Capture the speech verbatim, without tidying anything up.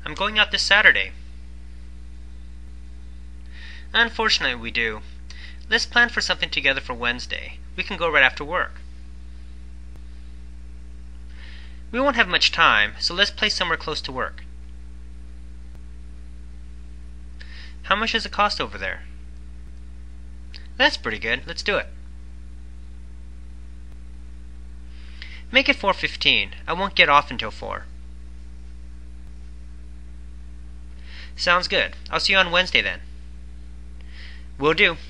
I'm going out this Saturday. Unfortunately, we do. Let's plan for something together for Wednesday. We can go right after work. We won't have much time, so let's play somewhere close to work. How much does it cost over there? That's pretty good. Let's do it. Make it four fifteen. I won't get off until four. Sounds good. I'll see you on Wednesday then. Will do.